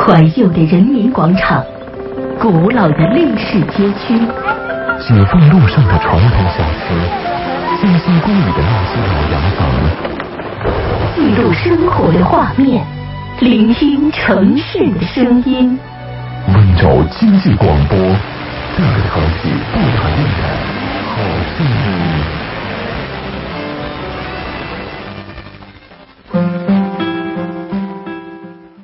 怀旧的人民广场，古老的历史街区， 解放路上的传统小吃，新兴公里的那些老洋房， 记录生活的画面，聆听城市的声音。 温州经济广播，这个城市不可避免，好记忆。